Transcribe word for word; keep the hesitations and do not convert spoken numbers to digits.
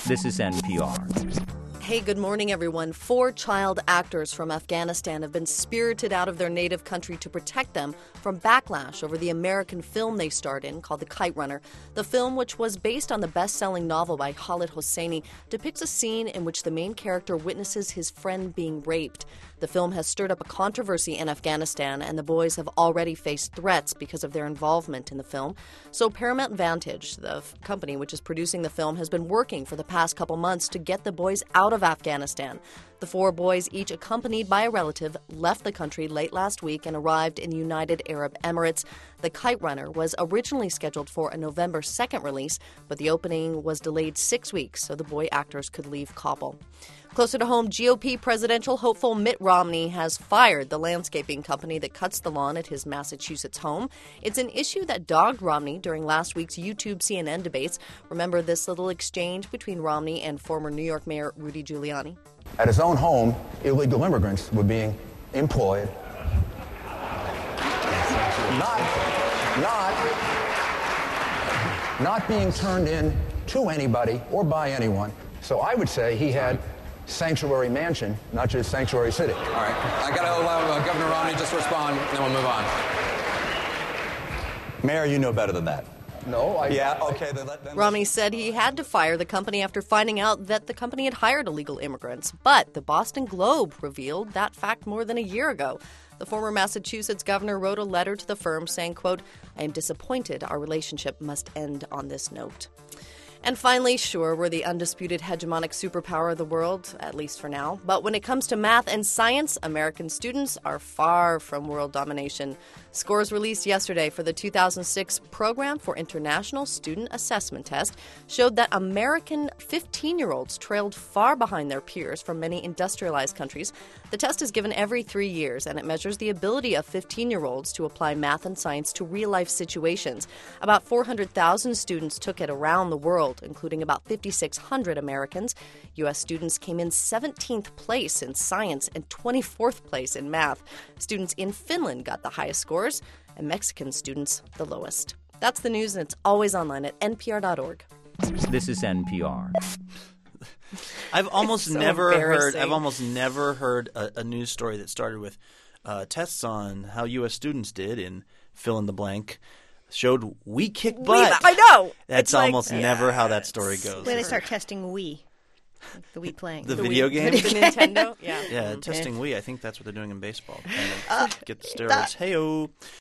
This is N P R. Hey, good morning, everyone. Four child actors from Afghanistan have been spirited out of their native country to protect them from backlash over the American film they starred in called The Kite Runner. The film, which was based on the best-selling novel by Khaled Hosseini, depicts a scene in which the main character witnesses his friend being raped. The film has stirred up a controversy in Afghanistan, and the boys have already faced threats because of their involvement in the film. So Paramount Vantage, the f- company which is producing the film, has been working for the past couple months to get the boys out of Afghanistan. The four boys, each accompanied by a relative, left the country late last week and arrived in United Arab Emirates. The Kite Runner was originally scheduled for a November second release, but the opening was delayed six weeks so the boy actors could leave Kabul. Closer to home, G O P presidential hopeful Mitt Romney has fired the landscaping company that cuts the lawn at his Massachusetts home. It's an issue that dogged Romney during last week's YouTube C N N debates. Remember this little exchange between Romney and former New York Mayor Rudy Giuliani? At his own home, illegal immigrants were being employed. Not, not, not being turned in to anybody or by anyone. So I would say he had sanctuary mansion, not just sanctuary city. All right. I got to allow uh, Governor Romney just to respond, and then we'll move on. Mayor, you know better than that. No, I... Yeah, okay, then let them... Romney said he had to fire the company after finding out that the company had hired illegal immigrants. But the Boston Globe revealed that fact more than a year ago. The former Massachusetts governor wrote a letter to the firm saying, quote, "I am disappointed our relationship must end on this note." And finally, sure, we're the undisputed hegemonic superpower of the world, at least for now. But when it comes to math and science, American students are far from world domination. Scores released yesterday for the two thousand six Program for International Student Assessment Test showed that American fifteen-year-olds trailed far behind their peers from many industrialized countries. The test is given every three years, and it measures the ability of fifteen-year-olds to apply math and science to real-life situations. About four hundred thousand students took it around the world, including about five thousand six hundred Americans. U S students came in seventeenth place in science and twenty-fourth place in math. Students in Finland got the highest scores, and Mexican students the lowest. That's the news, and it's always online at N P R dot org. This is N P R. I've almost so never heard. embarrassing. I've almost never heard a, a news story that started with uh, tests on how U S students did in fill in the blank. Showed we kick butt. I know. That's It's like- almost never how that story goes. When they start testing Wii, like the Wii playing. The The video Wii- game? The Nintendo? Yeah. Yeah, testing Wii. I think that's what they're doing in baseball. Trying to get the steroids. Hey-o.